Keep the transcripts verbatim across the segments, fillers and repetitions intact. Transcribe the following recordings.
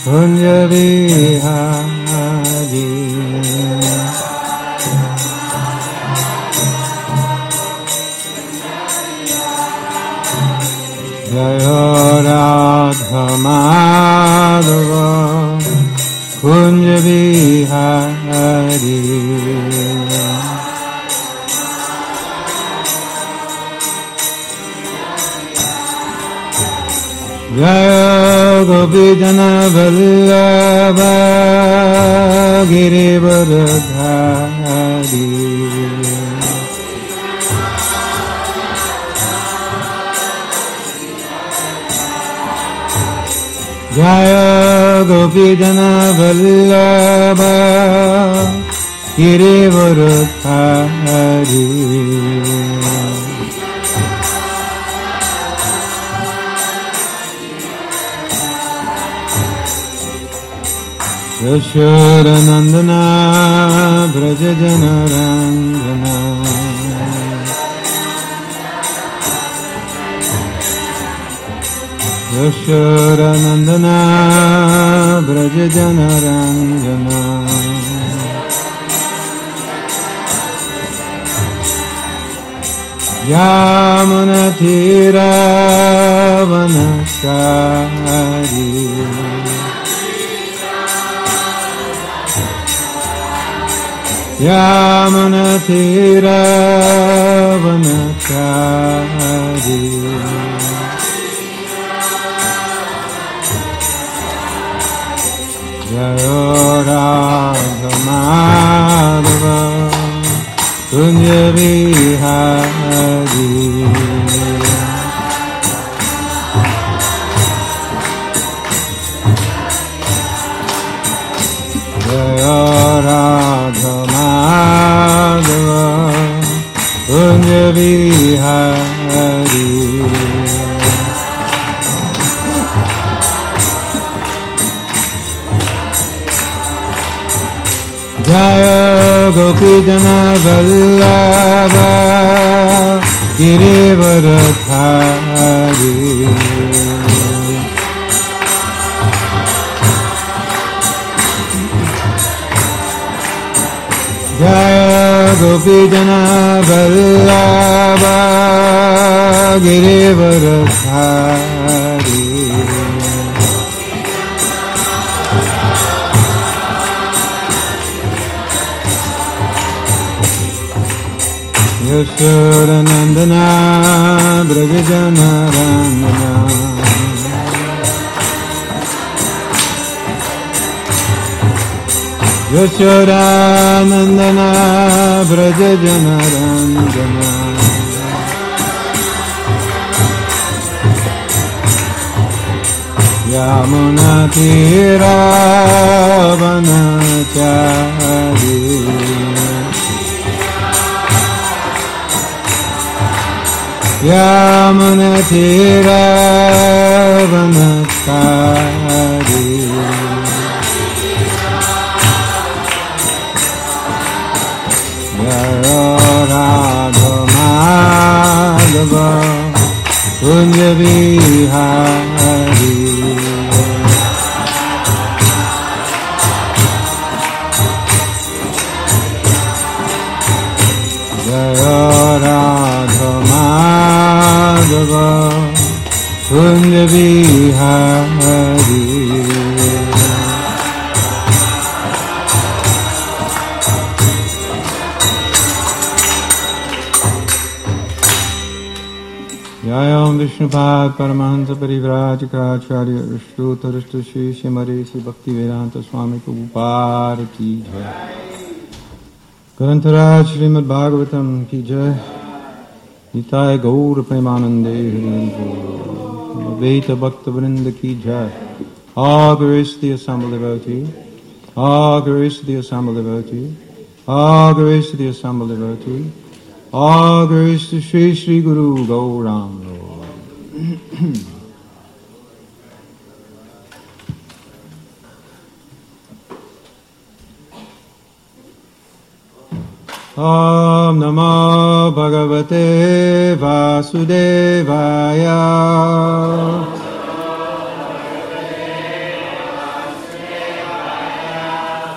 Kunja Vihari. Jaya Radha Madhava Kunja Vihari. Jaya Gopijana Vallabha Girivardhari. Jaya Gopijana Vallabha Girivardhari. Yashoda Nandana Braja Janarandana. Yashoda Nandana Braja Janarandana. Yamuna Tira Vanachari. Yamuna Tira Vanachari. Jaya Radha Madhava Kunja Vihari. Jaya Radha Madhava Kunja Vihari. Jaya Gopijana Vallabha Girivardhari. Jaya Gopijana Vallabha Girivardhari. Yashoda Nandana Braja Janarandana. Yashoda Nandana Braja Janarandana. Yamuna Tira Vanachari. Yamuna Tira Vanachari. Jaya Radha Madhava Kunja Vihari. Jaya Radha Madhava Kunja Vihari. Jayam Vishnupad Paramahansa Parivrajikacharya Rishtuta Rishtu Shri Shimari Shri Bhakti Vedanta Swami Prabhupada Ki Jai. Grantaraj Srimad Bhagavatam Ki Jai. Nitai Gaur Premanande Advaita Bhakta Vrinda Ki Jai. All grace to the assembled devotee. All grace to the assembled devotee. All grace to the assembled devotee. All grace to Shri Shri Guru Gauranga. Om Namo Bhagavate Vasudevaya.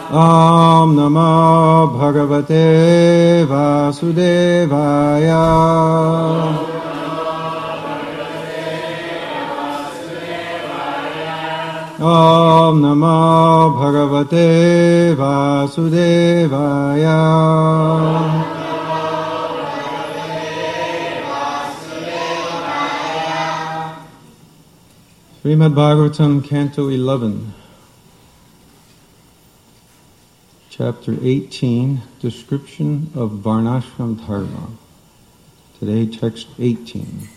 Om Namo Bhagavate Vasudevaya. Om Namo Bhagavate Vasudevaya. Srimad Bhagavatam, Canto eleven, Chapter eighteen, Description of Varnashram Dharma. Today, text eighteen.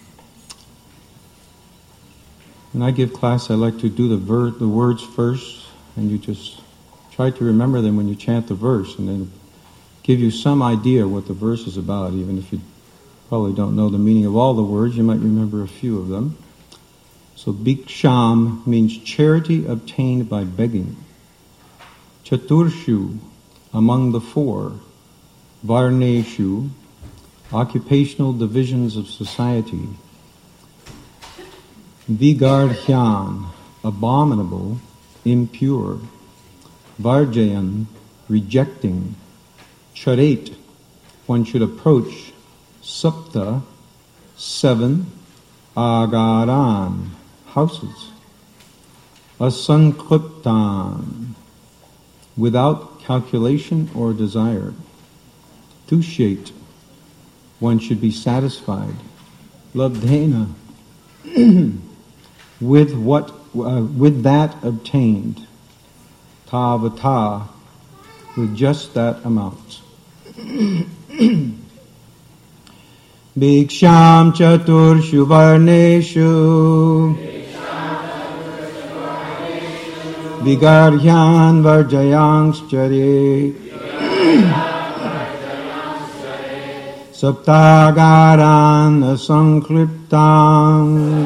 When I give class, I like to do the ver- the words first, and you just try to remember them when you chant the verse, and then give you some idea what the verse is about. Even if you probably don't know the meaning of all the words, you might remember a few of them. So Bhiksham means charity obtained by begging. Chaturshu, among the four. Varneshu, occupational divisions of society. Vigardhyan, abominable, impure. Varjayan, rejecting. Charet, one should approach. Sapta, seven. Agaran, houses. Asankliptan, without calculation or desire. Tushet, one should be satisfied. Labdhena, with what, uh, with that obtained. Tavata, with just that amount. Bhiksham chaturshu varneshu Vigarhyan varjayanschare Saptagaran asankliptam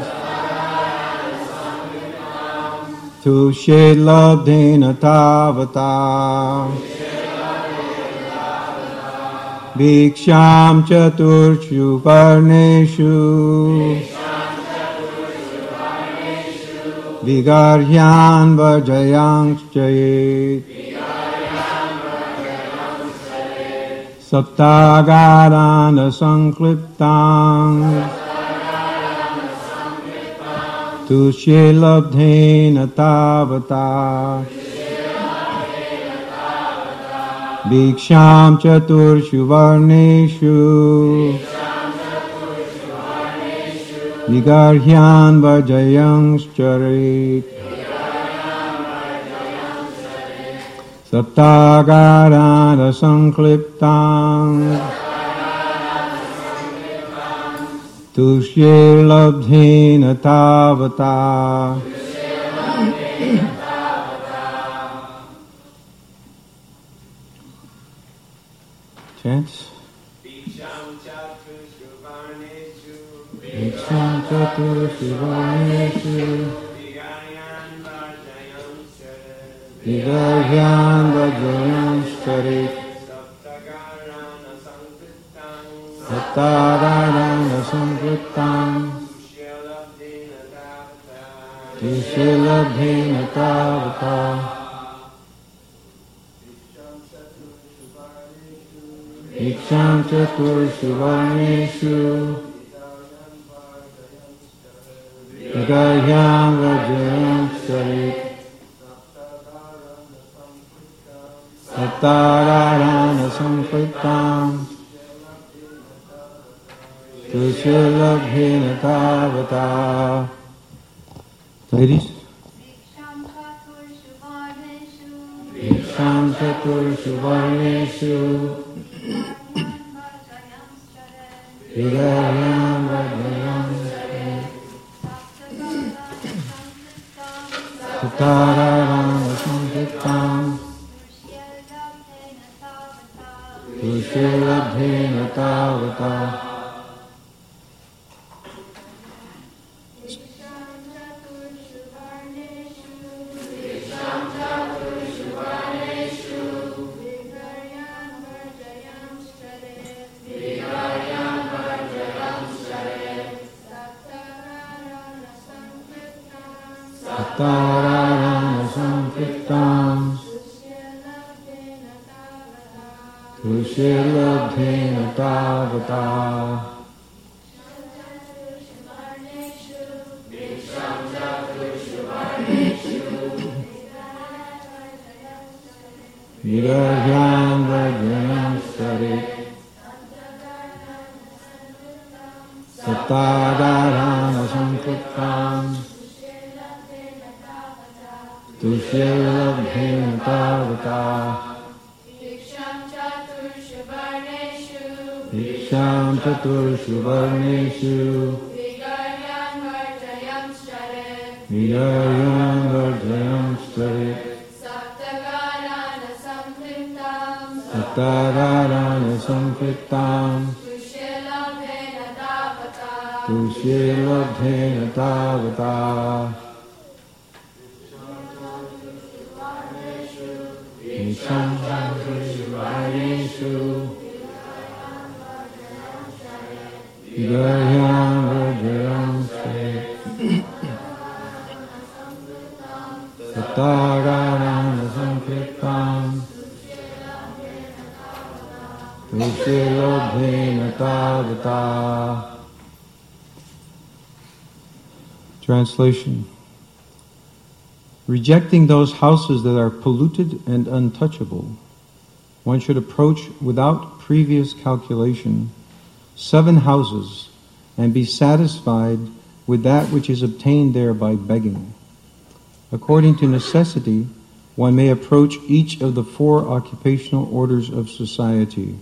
Tushet labdhena tavata Bhiksham chaturshu varneshu Vigarhyan varjayanschare Saptagaran asankliptam Tushe labdhena tavata Bhiksham chaturshu varneshu Vigarhyan varjayanschare Saptagaran asankliptam Tushe labdhena tavata. Chant. Bhiksham chaturshu varneshu Bhiksham chaturshu varneshu Vigarhyan varjayanschare Saptagaran asankliptam Tushe labdhena tavata. Bhiksham chaturshu varneshu Vigarhyan varjayanschare Saptagaran asankliptam Tushe labdhena tavata. Ladies. Bhiksham chaturshu varneshu Vigarhyan varjayanschare Saptagaran asankliptam Tushe labdhena tavata. Saptagaran asankliptam Tushilabdhena tavata. Vidahyam vajrayam sarit. Sattadharana sankritam. Tushilabdhena tavata. Viksham chaturshu varneshu. Vidaryam vajrayam sarit. Sattadharana sankritam. Tushilabdhena tavata. Viksham chaturshu varneshu. Vidaryam vajrayam sarit. Sattadharana sankritam. Tushilabdhena tavata. Translation. Rejecting those houses that are polluted and untouchable, one should approach without previous calculation seven houses and be satisfied with that which is obtained there by begging. According to necessity, one may approach each of the four occupational orders of society.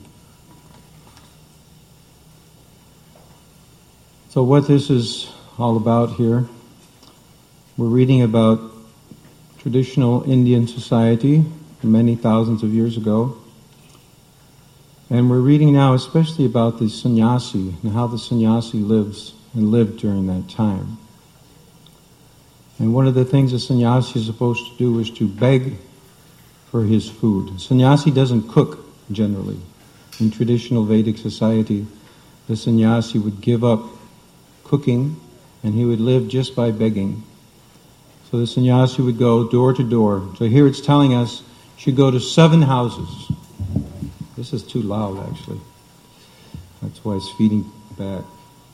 So what this is all about here, we're reading about traditional Indian society many thousands of years ago. And we're reading now especially about the sannyasi and how the sannyasi lives and lived during that time. And one of the things a sannyasi is supposed to do is to beg for his food. Sannyasi doesn't cook generally. In traditional Vedic society, the sannyasi would give up cooking and he would live just by begging. So the sannyasi would go door to door. So here it's telling us you should go to seven houses. This is too loud, actually. That's why it's feeding back.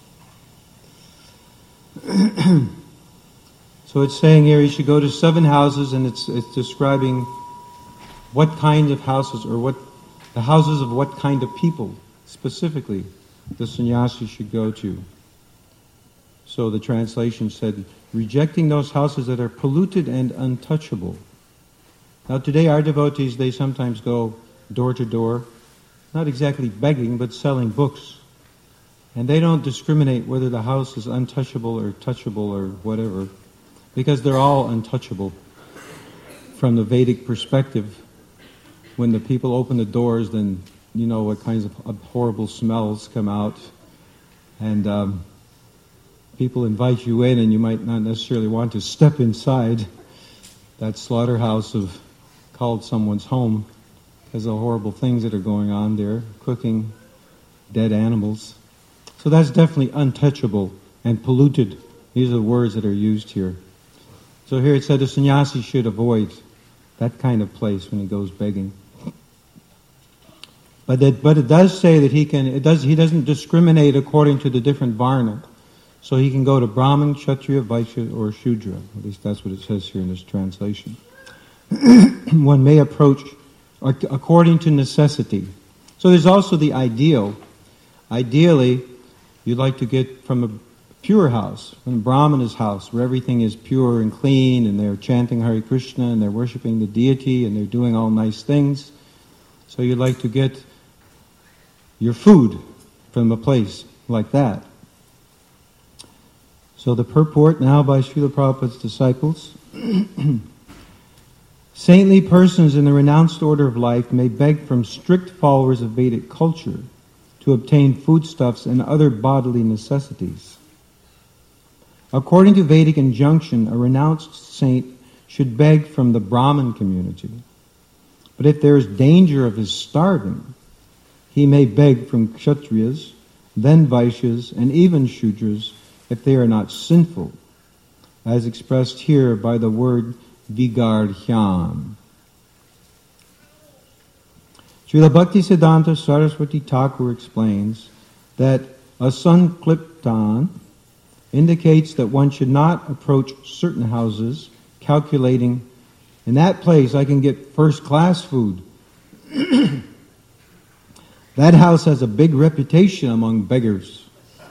So it's saying here you should go to seven houses, and it's it's describing what kind of houses, or what the houses of what kind of people specifically the sannyasi should go to. So the translation said, rejecting those houses that are polluted and untouchable. Now today our devotees, they sometimes go door to door, not exactly begging, but selling books. And they don't discriminate whether the house is untouchable or touchable or whatever, because they're all untouchable from the Vedic perspective. When the people open the doors, then you know what kinds of horrible smells come out. And um, people invite you in, and you might not necessarily want to step inside that slaughterhouse of called someone's home, because of the horrible things that are going on there, cooking dead animals. So that's definitely untouchable and polluted. These are the words that are used here. So here it said the sannyasi should avoid that kind of place when he goes begging. But that, but it does say that he can. It does. He doesn't discriminate according to the different varna. So he can go to Brahmin, Kshatriya, Vaishya, or Shudra. At least that's what it says here in this translation. One may approach according to necessity. So there's also the ideal. Ideally, you'd like to get from a pure house, from a Brahmana's house, where everything is pure and clean, and they're chanting Hare Krishna, and they're worshipping the deity, and they're doing all nice things. So you'd like to get your food from a place like that. So the purport now by Srila Prabhupada's disciples. Saintly persons in the renounced order of life may beg from strict followers of Vedic culture to obtain foodstuffs and other bodily necessities. According to Vedic injunction, a renounced saint should beg from the Brahmin community. But if there is danger of his starving, he may beg from Kshatriyas, then Vaishyas, and even Shudras, if they are not sinful, as expressed here by the word vigardhyam. Srila Bhaktisiddhanta Saraswati Thakur explains that asankliptan indicates that one should not approach certain houses calculating, in that place I can get first-class food. That house has a big reputation among beggars.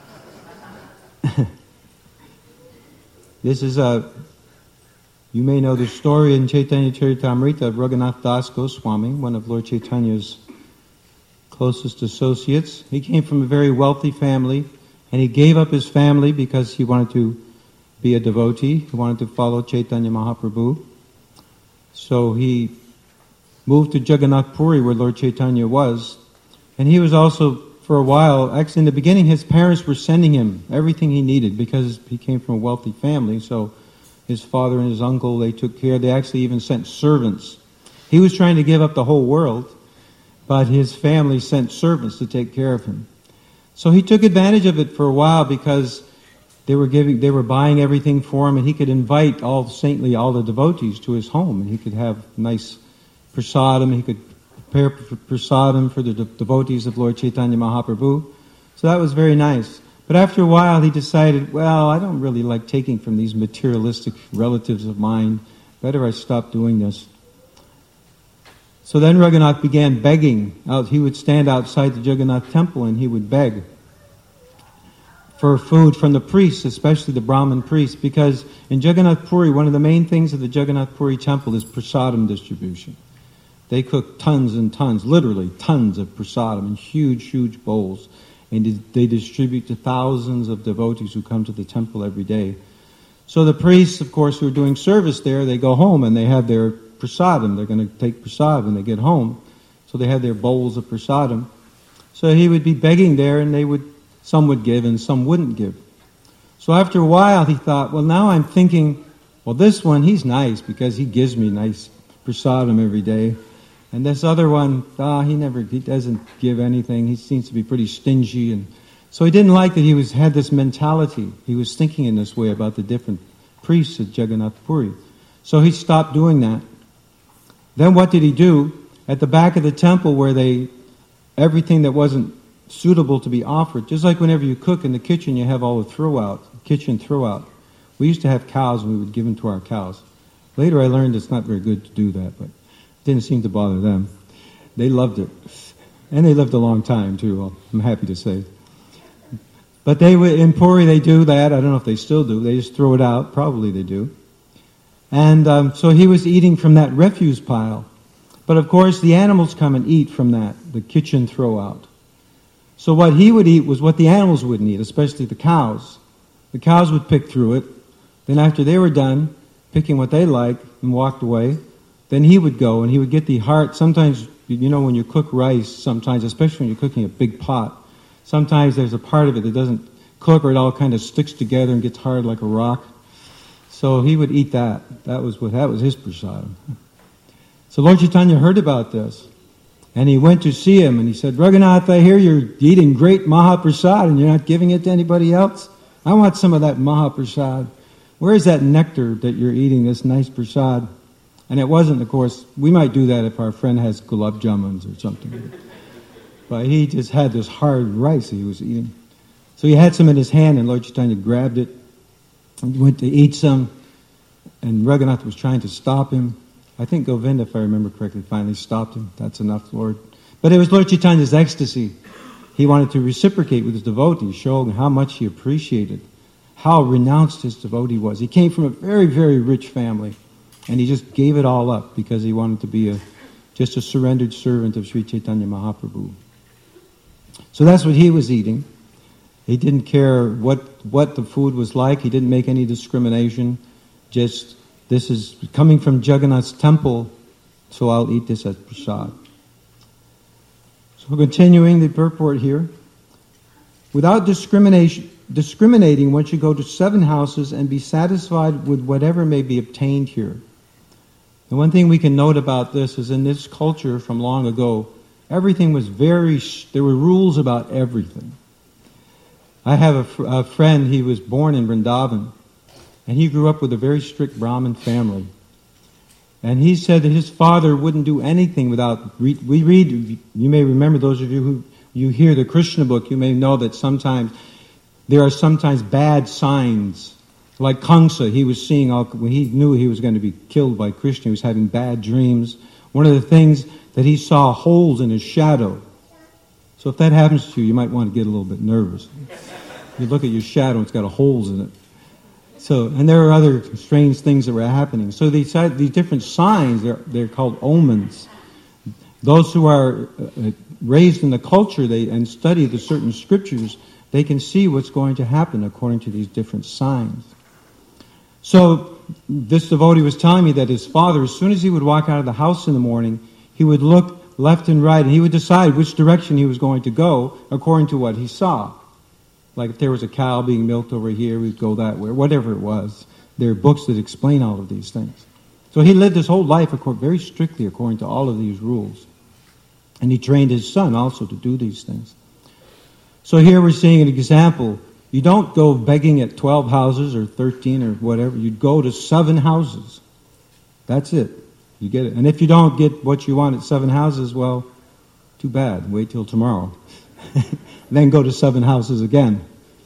This is a, you may know the story in Chaitanya Charitamrita of Raghunath Das Goswami, one of Lord Chaitanya's closest associates. He came from a very wealthy family, and he gave up his family because he wanted to be a devotee. He wanted to follow Chaitanya Mahaprabhu. So he moved to Jagannath Puri, where Lord Chaitanya was. And he was also, for a while, actually in the beginning, his parents were sending him everything he needed because he came from a wealthy family. So his father and his uncle, they took care. They actually even sent servants. He was trying to give up the whole world, but his family sent servants to take care of him. So he took advantage of it for a while because they were giving, they were buying everything for him, and he could invite all the saintly, all the devotees to his home, and he could have nice prasadam. He could prepare prasadam for the de- devotees of Lord Chaitanya Mahaprabhu. So that was very nice. But after a while, he decided, well, I don't really like taking from these materialistic relatives of mine. Better I stop doing this. So then Raghunath began begging. Out, he would stand outside the Jagannath temple and he would beg for food from the priests, especially the Brahmin priests, because in Jagannath Puri, one of the main things of the Jagannath Puri temple is prasadam distribution. They cook tons and tons, literally tons of prasadam in huge, huge bowls. And they distribute to thousands of devotees who come to the temple every day. So the priests, of course, who are doing service there, they go home and they have their prasadam. They're going to take prasadam when they get home. So they have their bowls of prasadam. So he would be begging there, and they would, some would give and some wouldn't give. So after a while he thought, well, now I'm thinking, well, this one, he's nice because he gives me nice prasadam every day. And this other one, ah, he never, he doesn't give anything. He seems to be pretty stingy. And so he didn't like that he was had this mentality. He was thinking in this way about the different priests at Jagannath Puri. So he stopped doing that. Then what did he do? At the back of the temple where they, everything that wasn't suitable to be offered, just like whenever you cook in the kitchen, you have all the throw-out, kitchen throw-out. We used to have cows and we would give them to our cows. Later I learned it's not very good to do that, but didn't seem to bother them. They loved it. And they lived a long time, too, I'm happy to say. But they in Puri, they do that. I don't know if they still do. They just throw it out. Probably they do. And um, so he was eating from that refuse pile. But of course, the animals come and eat from that, the kitchen throw-out. So what he would eat was what the animals wouldn't eat, especially the cows. The cows would pick through it. Then after they were done picking what they liked and walked away, then he would go and he would get the heart. Sometimes, you know, when you cook rice, sometimes, especially when you're cooking a big pot, sometimes there's a part of it that doesn't cook or it all kind of sticks together and gets hard like a rock. So he would eat that. That was what that was his prasadam. So Lord Chaitanya heard about this. And he went to see him and he said, Raghunath, I hear you're eating great Mahaprasad and you're not giving it to anybody else. I want some of that Mahaprasad. Where is that nectar that you're eating, this nice prasad? And it wasn't, of course, we might do that if our friend has gulab jamuns or something. But he just had this hard rice he was eating. So he had some in his hand, and Lord Chaitanya grabbed it and went to eat some. And Raghunath was trying to stop him. I think Govinda, if I remember correctly, finally stopped him. That's enough, Lord. But it was Lord Chaitanya's ecstasy. He wanted to reciprocate with his devotees, showing how much he appreciated, how renounced his devotee was. He came from a very, very rich family. And he just gave it all up because he wanted to be a just a surrendered servant of Sri Chaitanya Mahaprabhu. So that's what he was eating. He didn't care what, what the food was like. He didn't make any discrimination. Just, this is coming from Jagannath's temple, so I'll eat this as prasad. So continuing the purport here. Without discrimination, discriminating, one should go to seven houses and be satisfied with whatever may be obtained here. The one thing we can note about this is in this culture from long ago, everything was very, there were rules about everything. I have a, fr- a friend, he was born in Vrindavan, and he grew up with a very strict Brahmin family. And he said that his father wouldn't do anything without... Re- we read, you may remember, those of you who you hear the Krishna book, you may know that sometimes there are sometimes bad signs. Like Kamsa, he was seeing, all, when he knew he was going to be killed by Krishna, he was having bad dreams. One of the things that he saw holes in his shadow. So if that happens to you, you might want to get a little bit nervous. You look at your shadow, it's got a holes in it. So, and there are other strange things that were happening. So these, these different signs, they're, they're called omens. Those who are uh, raised in the culture they and study the certain scriptures, they can see what's going to happen according to these different signs. So this devotee was telling me that his father, as soon as he would walk out of the house in the morning, he would look left and right, and he would decide which direction he was going to go according to what he saw. Like if there was a cow being milked over here, we'd go that way, whatever it was. There are books that explain all of these things. So he lived his whole life very strictly according to all of these rules. And he trained his son also to do these things. So here we're seeing an example. You don't go begging at twelve houses or thirteen or whatever. You'd go to seven houses. That's it. You get it. And if you don't get what you want at seven houses, well, too bad. Wait till tomorrow. Then go to seven houses again.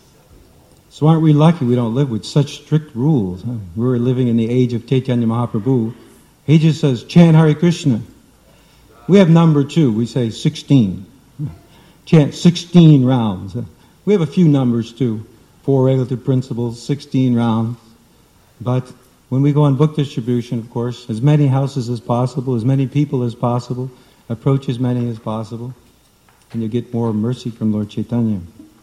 So aren't we lucky we don't live with such strict rules? Huh? We're living in the age of Chaitanya Mahaprabhu. He just says, chant Hare Krishna. We have number two. We say sixteen. Chant sixteen rounds. We have a few numbers too. Four regulative principles, sixteen rounds. But when we go on book distribution, of course, as many houses as possible, as many people as possible, approach as many as possible, and you get more mercy from Lord Chaitanya.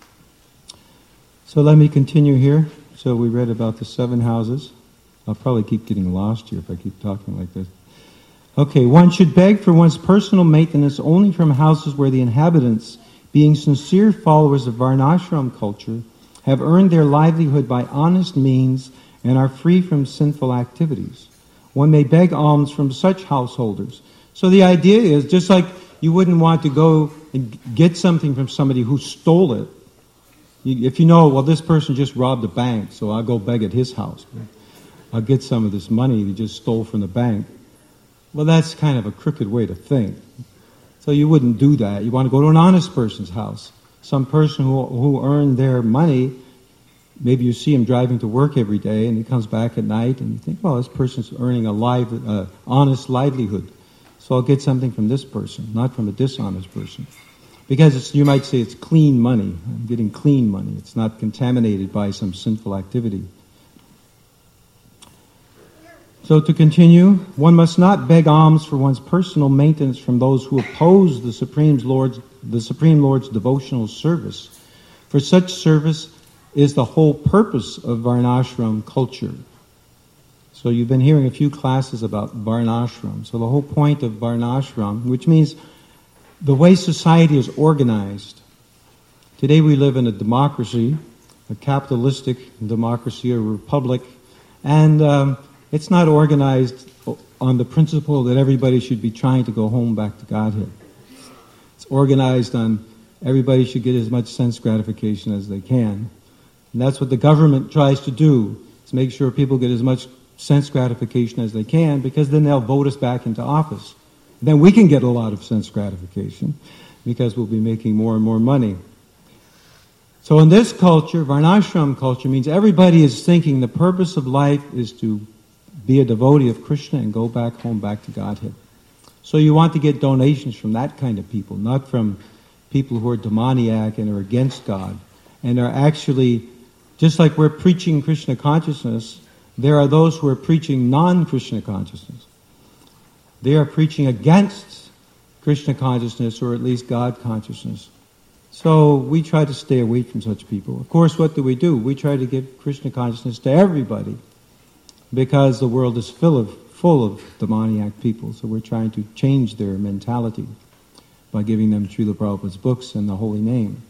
So let me continue here. So we read about the seven houses. I'll probably keep getting lost here if I keep talking like this. Okay, one should beg for one's personal maintenance only from houses where the inhabitants, being sincere followers of Varnashram culture, have earned their livelihood by honest means and are free from sinful activities. One may beg alms from such householders. So the idea is, just like you wouldn't want to go and get something from somebody who stole it. If you know, well, this person just robbed a bank, so I'll go beg at his house. I'll get some of this money he just stole from the bank. Well, that's kind of a crooked way to think. So you wouldn't do that. You want to go to an honest person's house. Some person who who earned their money, maybe you see him driving to work every day and he comes back at night and you think, well, this person's earning a live, uh, honest livelihood. So I'll get something from this person, not from a dishonest person. Because it's, you might say it's clean money. I'm getting clean money. It's not contaminated by some sinful activity. So to continue, one must not beg alms for one's personal maintenance from those who oppose the Supreme Lord's, the Supreme Lord's devotional service. For such service is the whole purpose of Varnashram culture. So you've been hearing a few classes about Varnashram. So the whole point of Varnashram, which means the way society is organized. Today we live in a democracy, a capitalistic democracy, a republic, and um, it's not organized on the principle that everybody should be trying to go home back to Godhead. It's organized on everybody should get as much sense gratification as they can. And that's what the government tries to do, is make sure people get as much sense gratification as they can, because then they'll vote us back into office. Then we can get a lot of sense gratification, because we'll be making more and more money. So in this culture, Varnashram culture, means everybody is thinking the purpose of life is to be a devotee of Krishna and go back home, back to Godhead. So you want to get donations from that kind of people, not from people who are demoniac and are against God, and are actually, just like we're preaching Krishna consciousness, there are those who are preaching non-Krishna consciousness. They are preaching against Krishna consciousness, or at least God consciousness. So we try to stay away from such people. Of course, what do we do? We try to give Krishna consciousness to everybody, because the world is full of, full of demoniac people. So we're trying to change their mentality by giving them Srila Prabhupada's books and the holy name.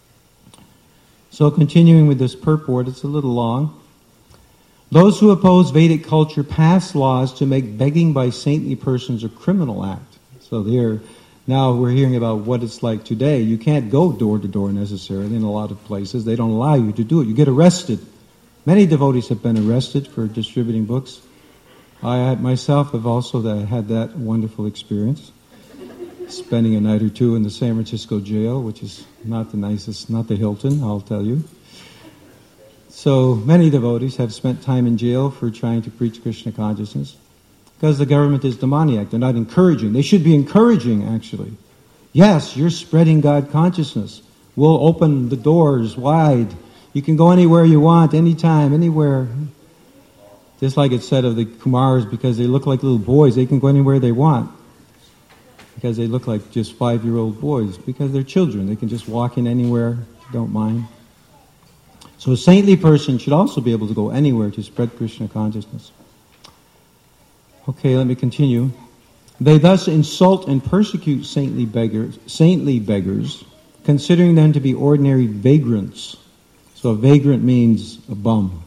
So continuing with this purport, it's a little long. Those who oppose Vedic culture pass laws to make begging by saintly persons a criminal act. So there, now we're hearing about what it's like today. You can't go door to door necessarily in a lot of places. They don't allow you to do it. You get arrested. Many devotees have been arrested for distributing books. I had myself have also that, had that wonderful experience, spending a night or two in the San Francisco jail, which is not the nicest, not the Hilton, I'll tell you. So many devotees have spent time in jail for trying to preach Krishna consciousness because the government is demoniac. They're not encouraging. They should be encouraging, actually. Yes, you're spreading God consciousness. We'll open the doors wide. You can go anywhere you want, anytime, anywhere. Just like it said of the Kumars, because they look like little boys, they can go anywhere they want. Because they look like just five-year-old boys. Because they're children. They can just walk in anywhere, don't mind. So a saintly person should also be able to go anywhere to spread Krishna consciousness. Okay, let me continue. They thus insult and persecute saintly beggars, saintly beggars, considering them to be ordinary vagrants. So a vagrant means a bum.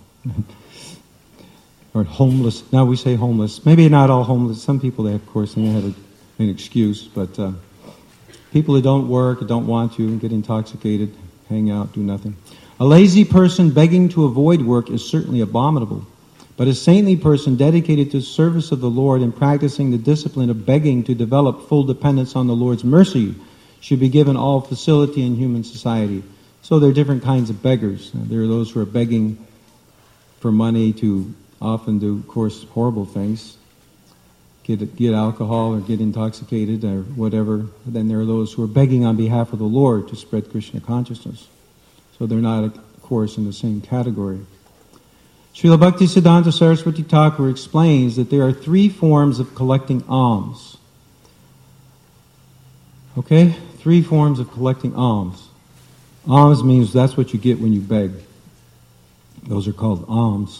Or homeless. Now we say homeless. Maybe not all homeless. Some people, they of course, they have a, an excuse. But uh, people who don't work, don't want to, get intoxicated, hang out, do nothing. A lazy person begging to avoid work is certainly abominable. But a saintly person dedicated to service of the Lord and practicing the discipline of begging to develop full dependence on the Lord's mercy should be given all facility in human society. So there are different kinds of beggars. There are those who are begging for money to often do, of course, horrible things. Get, get alcohol or get intoxicated or whatever. Then there are those who are begging on behalf of the Lord to spread Krishna consciousness. So they're not, of course, in the same category. Srila Bhaktisiddhanta Saraswati Thakur explains that there are three forms of collecting alms. Okay? Three forms of collecting alms. Alms means that's what you get when you beg. Those are called alms.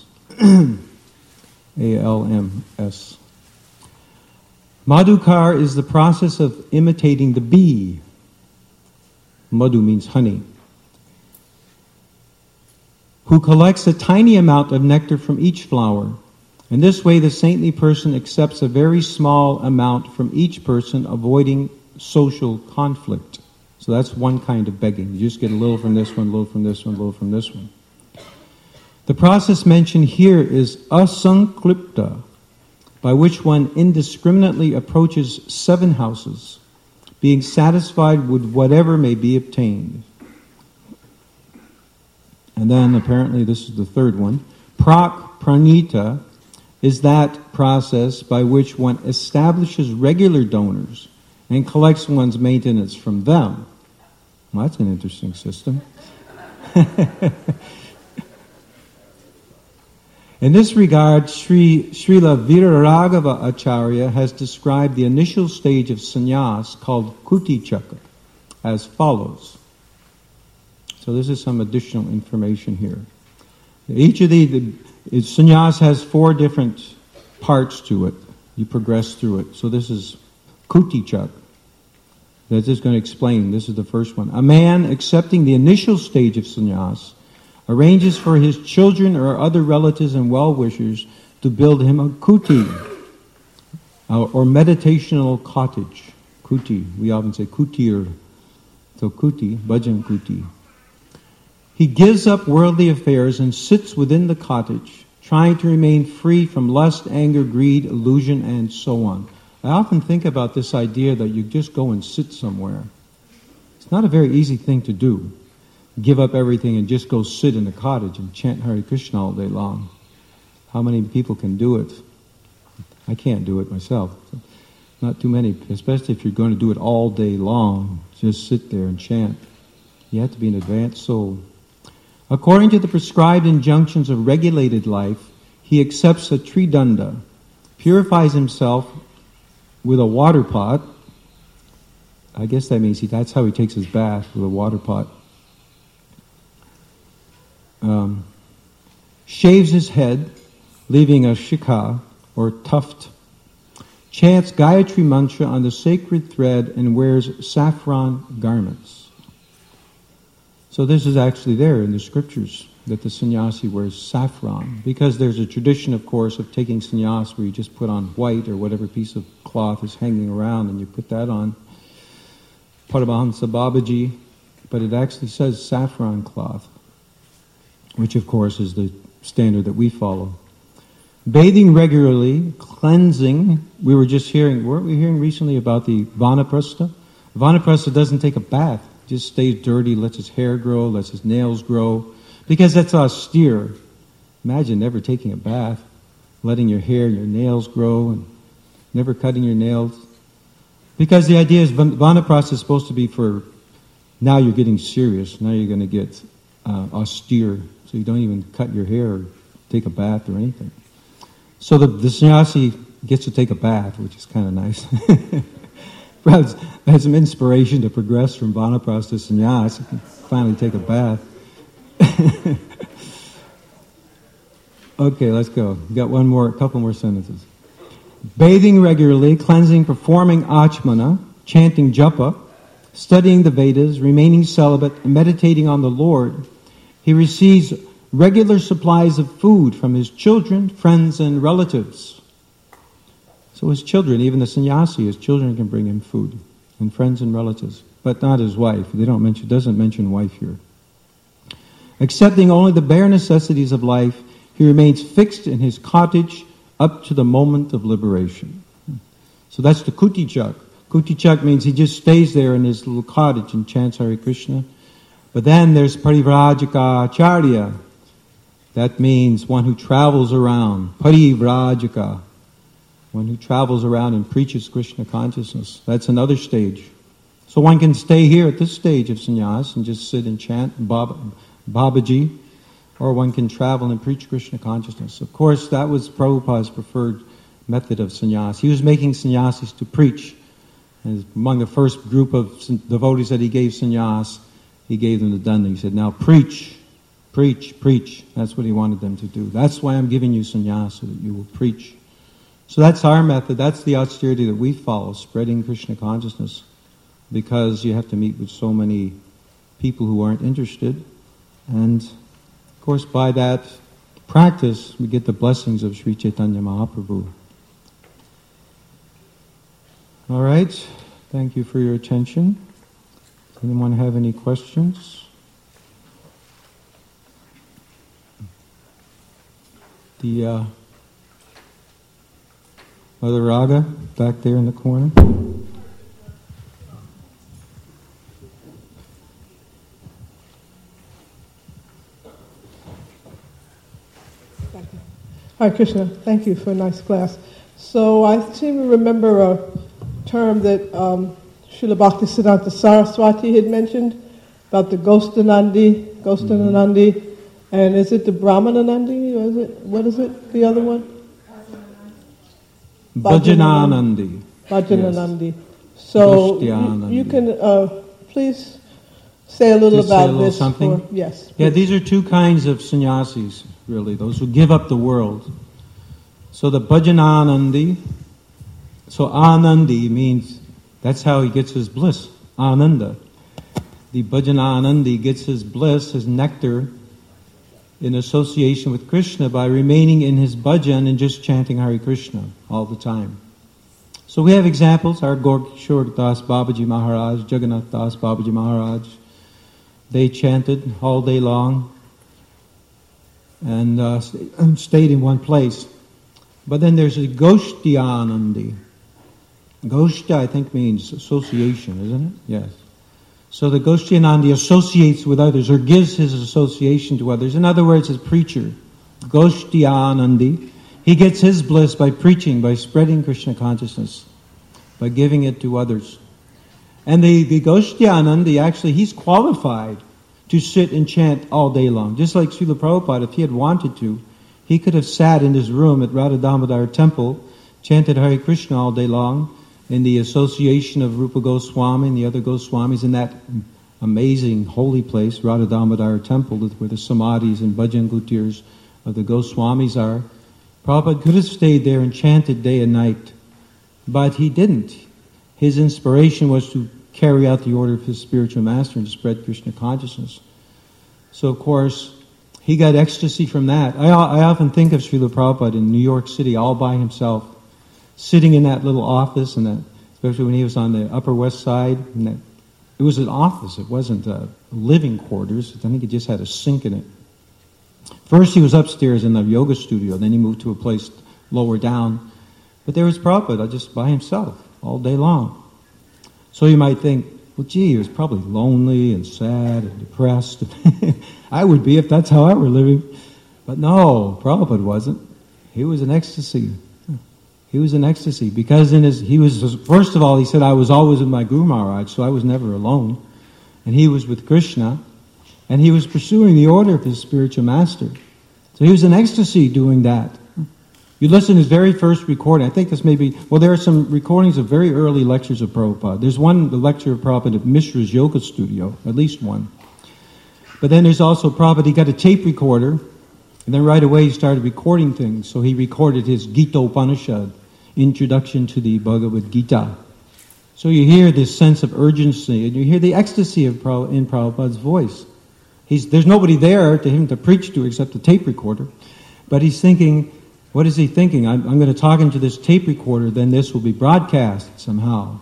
A L M S. Madhukar is the process of imitating the bee. Madhu means honey. Who collects a tiny amount of nectar from each flower. In this way, the saintly person accepts a very small amount from each person, avoiding social conflict. So that's one kind of begging. You just get a little from this one, a little from this one, a little from this one. The process mentioned here is asanklipta, by which one indiscriminately approaches seven houses, being satisfied with whatever may be obtained. And then apparently this is the third one. Prak pranita is that process by which one establishes regular donors and collects one's maintenance from them. Well, that's an interesting system. In this regard, Sri Srila Viraraghava Acharya has described the initial stage of sannyas called kuti chakra as follows. So this is some additional information here. Each of the, the sannyas has four different parts to it. You progress through it. So this is kuti chakra. That's just going to explain. This is the first one. A man accepting the initial stage of sannyas arranges for his children or other relatives and well-wishers to build him a kuti, uh, or meditational cottage. Kuti. We often say kutir. So kuti, bhajan kuti. He gives up worldly affairs and sits within the cottage, trying to remain free from lust, anger, greed, illusion, and so on. I often think about this idea that you just go and sit somewhere. It's not a very easy thing to do. Give up everything and just go sit in a cottage and chant Hare Krishna all day long. How many people can do it? I can't do it myself. Not too many, especially if you're going to do it all day long. Just sit there and chant. You have to be an advanced soul. According to the prescribed injunctions of regulated life, he accepts a tridanda, purifies himself with a water pot. I guess that means he, that's how he takes his bath, with a water pot. Um, shaves his head, leaving a shikha, or tuft. Chants Gayatri Mantra on the sacred thread and wears saffron garments. So this is actually there in the scriptures, that the sannyasi wears saffron, because there's a tradition, of course, of taking sannyas where you just put on white or whatever piece of cloth is hanging around and you put that on. Paramahamsa Babaji, but it actually says saffron cloth, which of course is the standard that we follow. Bathing regularly, cleansing. We were just hearing, weren't we hearing recently about the Vanaprastha? Vanaprastha doesn't take a bath. Just stays dirty, lets his hair grow, lets his nails grow. Because that's austere. Imagine never taking a bath, letting your hair, your nails grow, and never cutting your nails. Because the idea is Vanaprastha is supposed to be for, now you're getting serious, now you're going to get uh, austere, so you don't even cut your hair or take a bath or anything. So the, the sannyasi gets to take a bath, which is kind of nice. Perhaps has some inspiration to progress from Vanaprastha to sannyas. You can finally take a bath. Okay, let's go. We've got one more, a couple more sentences. Bathing regularly, cleansing, performing achmana, chanting japa, studying the Vedas, remaining celibate, and meditating on the Lord, he receives regular supplies of food from his children, friends, and relatives. So his children, even the sannyasi, his children can bring him food, and friends and relatives, but not his wife. They don't mention, doesn't mention wife here. Accepting only the bare necessities of life, he remains fixed in his cottage up to the moment of liberation. So that's the Kutichak. Kutichak means he just stays there in his little cottage and chants Hare Krishna. But then there's Parivrajaka Acharya. That means one who travels around. Parivrajaka. One who travels around and preaches Krishna consciousness. That's another stage. So one can stay here at this stage of sannyas and just sit and chant Baba, Babaji. Or one can travel and preach Krishna consciousness. Of course, that was Prabhupada's preferred method of sannyas. He was making sannyasis to preach. And among the first group of devotees that he gave sannyas, he gave them the danda. He said, now preach, preach, preach. That's what he wanted them to do. That's why I'm giving you sannyas, so that you will preach. So that's our method. That's the austerity that we follow, spreading Krishna consciousness. Because you have to meet with so many people who aren't interested. And of course, by that practice, we get the blessings of Sri Chaitanya Mahaprabhu. All right. Thank you for your attention. Does anyone have any questions? The uh, Mother Raga back there in the corner. Hare Krishna, thank you for a nice class. So I seem to remember a term that um, Srila Bhaktisiddhanta Saraswati had mentioned about the Ghostanandi, Ghostanandi, mm-hmm. and is it the Brahmananandi, or is it, what is it, the other one? Bhajananandi. Bhajananandi. Yes. So you, you can uh, please say a little Just about say a little this. something? For, yes. Please. Yeah, these are two kinds of sannyasis, really, those who give up the world. So the Bhajananandi, so Anandi means, that's how he gets his bliss, Ananda. The Bhajananandi gets his bliss, his nectar, in association with Krishna by remaining in his bhajan and just chanting Hare Krishna all the time. So we have examples, our Gorkishore Das Babaji Maharaj, Jagannath Das Babaji Maharaj. They chanted all day long and uh, stayed in one place. But then there's a Goshtyanandi. Goshtya, I think, means association, isn't it? Yes. So the Goshtyanandi associates with others, or gives his association to others. In other words, as preacher, Goshtyanandi, he gets his bliss by preaching, by spreading Krishna consciousness, by giving it to others. And the, the Goshtyanandi, actually, he's qualified to sit and chant all day long. Just like Srila Prabhupada, if he had wanted to, he could have sat in his room at Radha Damodar temple, chanted Hare Krishna all day long, in the association of Rupa Goswami and the other Goswamis in that amazing holy place, Radha Damodar temple, where the samadhis and bhajan kutirs of the Goswamis are. Prabhupada could have stayed there and chanted day and night, but he didn't. His inspiration was to carry out the order of his spiritual master and to spread Krishna consciousness. So, of course, he got ecstasy from that. I, I often think of Srila Prabhupada in New York City all by himself, sitting in that little office, and that, especially when he was on the Upper West Side. And that, it was an office. It wasn't a living quarters. I think it just had a sink in it. First he was upstairs in the yoga studio, then he moved to a place lower down. But there was Prabhupada just by himself all day long. So you might think, well, gee, he was probably lonely and sad and depressed. I would be if that's how I were living. But no, Prabhupada wasn't. He was in ecstasy. He was in ecstasy because in his, he was, first of all, he said, I was always with my Guru Maharaj, so I was never alone. And he was with Krishna, and he was pursuing the order of his spiritual master. So he was in ecstasy doing that. You listen to his very first recording. I think this may be, well, there are some recordings of very early lectures of Prabhupada. There's one, the lecture of Prabhupada at Mishra's Yoga Studio, at least one. But then there's also Prabhupada, he got a tape recorder, and then right away he started recording things. So he recorded his Gita Upanishad, Introduction to the Bhagavad Gita. So you hear this sense of urgency, and you hear the ecstasy of Prabhupada, in Prabhupada's voice. He's, there's nobody there to him to preach to except the tape recorder. But he's thinking, what is he thinking? I'm, I'm going to talk into this tape recorder, then this will be broadcast somehow.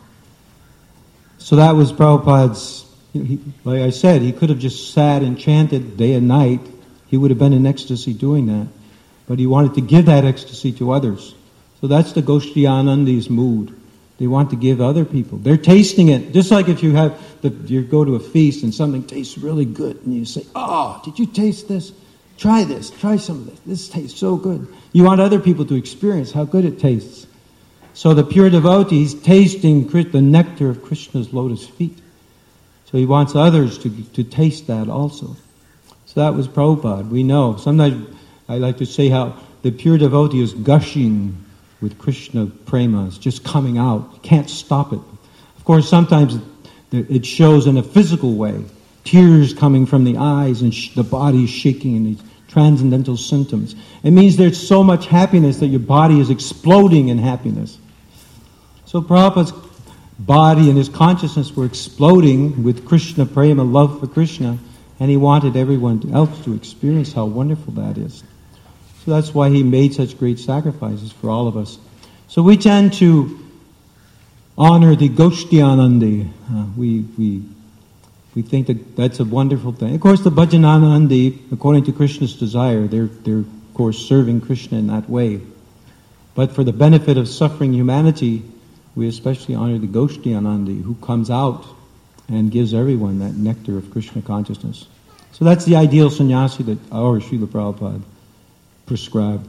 So that was Prabhupada's, he, like I said, he could have just sat and chanted day and night. He would have been in ecstasy doing that. But he wanted to give that ecstasy to others. So that's the Goshtiyanandi's mood. They want to give other people. They're tasting it. Just like if you have the, you go to a feast and something tastes really good and you say, oh, did you taste this? Try this. Try some of this. This tastes so good. You want other people to experience how good it tastes. So the pure devotee is tasting the nectar of Krishna's lotus feet. So he wants others to, to taste that also. So that was Prabhupada. We know. Sometimes I like to say how the pure devotee is gushing with Krishna prema. It's just coming out. You can't stop it. Of course, sometimes it shows in a physical way. Tears coming from the eyes and sh- the body shaking and these transcendental symptoms. It means there's so much happiness that your body is exploding in happiness. So Prabhupada's body and his consciousness were exploding with Krishna prema, love for Krishna, and he wanted everyone else to experience how wonderful that is. So that's why he made such great sacrifices for all of us. So we tend to honor the Goshtiyanandi. Uh, we we we think that that's a wonderful thing. Of course, the Bhajananandi, according to Krishna's desire, they're they're of course serving Krishna in that way. But for the benefit of suffering humanity, we especially honor the Goshtiyanandi, who comes out and gives everyone that nectar of Krishna consciousness. So that's the ideal sannyasi that our Srila Prabhupada prescribed.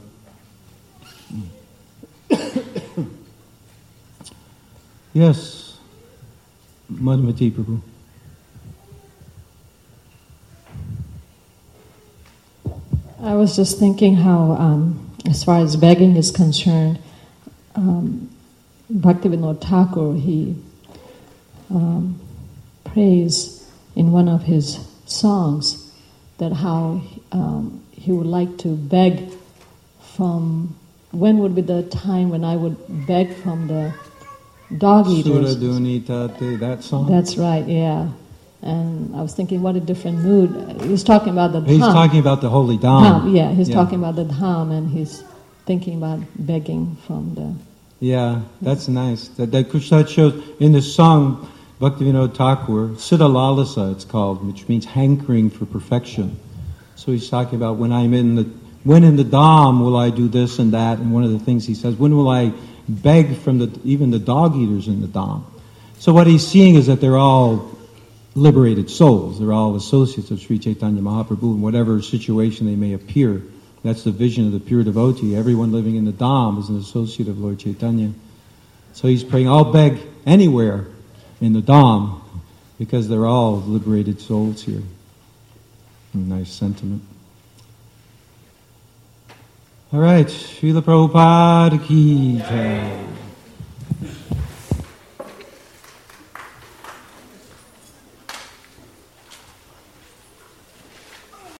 Yes, Madhumati Prabhu. I was just thinking how, um, as far as begging is concerned, um, Bhaktivinoda Thakur, he um, prays in one of his songs that how um, he would like to beg from, when would be the time when I would beg from the dog eaters? Suraduni Tate, that song? That's right, yeah. And I was thinking, what a different mood. He was talking about the dham. He's talking about the holy dham. dham yeah, he's yeah. talking about the dham, and he's thinking about begging from the... Yeah, that's nice. That, that Krishna shows in the song, Bhaktivinoda Thakur, Siddha Lalasa it's called, which means hankering for perfection. So he's talking about when I'm in the, when in the dham will I do this and that, and one of the things he says, when will I beg from the even the dog eaters in the dham? So what he's seeing is that they're all liberated souls. They're all associates of Sri Chaitanya Mahaprabhu in whatever situation they may appear. That's the vision of the pure devotee. Everyone living in the dham is an associate of Lord Chaitanya. So he's praying, I'll beg anywhere in the dham, because they're all liberated souls here. Nice sentiment. All right, Srila Prabhupada ki jai.